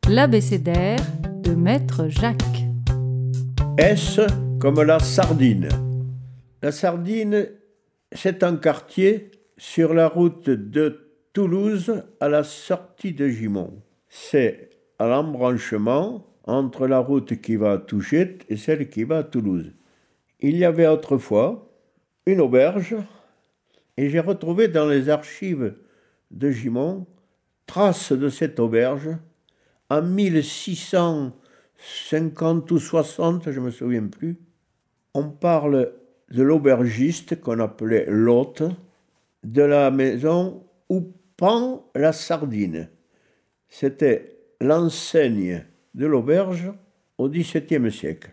L'abécédaire de Maître Jacques. S comme la sardine. La sardine, c'est un quartier sur la route de Toulouse à la sortie de Gimont. C'est à l'embranchement entre la route qui va à Touchet et celle qui va à Toulouse. Il y avait autrefois une auberge et j'ai retrouvé dans les archives de Gimont traces de cette auberge en 1650 ou 60, je ne me souviens plus. On parle de l'aubergiste qu'on appelait l'hôte de la maison où pend la sardine. C'était l'enseigne de l'auberge au XVIIe siècle.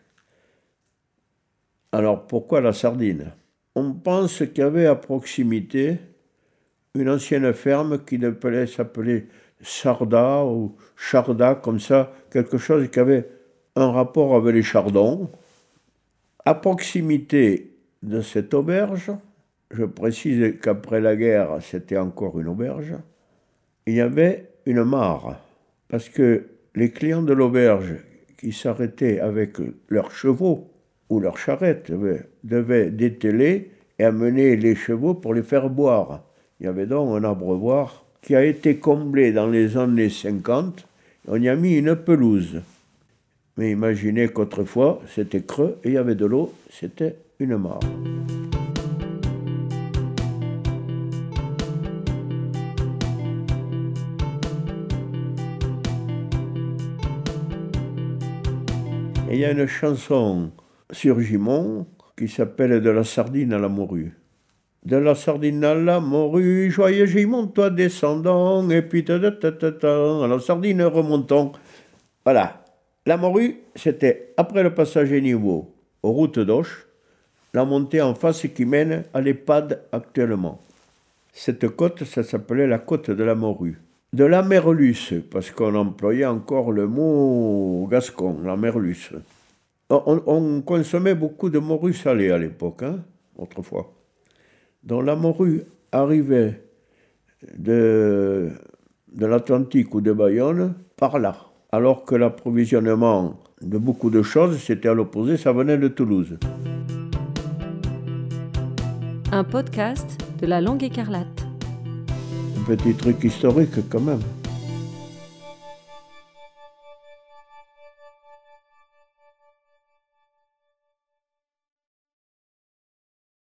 Alors pourquoi la sardine ? On pense qu'il y avait à proximité une ancienne ferme qui s'appelait Sarda ou Charda, comme ça, quelque chose qui avait un rapport avec les chardons. À proximité de cette auberge, je précise qu'après la guerre, c'était encore une auberge, il y avait une mare, parce que les clients de l'auberge qui s'arrêtaient avec leurs chevaux ou leurs charrettes devaient dételer et amener les chevaux pour les faire boire. Il y avait donc un abreuvoir qui a été comblé dans les années 50, on y a mis une pelouse. Mais imaginez qu'autrefois, c'était creux et il y avait de l'eau, c'était une mare. Et il y a une chanson sur Gimont qui s'appelle « De la sardine à la morue ». De la sardine à la morue, joyeux Gimont, toi descendant, et puis à la sardine remontons. Voilà. La morue, c'était après le passage à niveau aux routes d'Auch, la montée en face qui mène à l'EHPAD actuellement. Cette côte, ça s'appelait la côte de la morue. De la merluce, parce qu'on employait encore le mot gascon, la merluce. On consommait beaucoup de morue salée à l'époque, autrefois. Donc la morue arrivait de l'Atlantique ou de Bayonne par là, alors que l'approvisionnement de beaucoup de choses, c'était à l'opposé, ça venait de Toulouse. Un podcast de la Langue écarlate. Un petit truc historique quand même.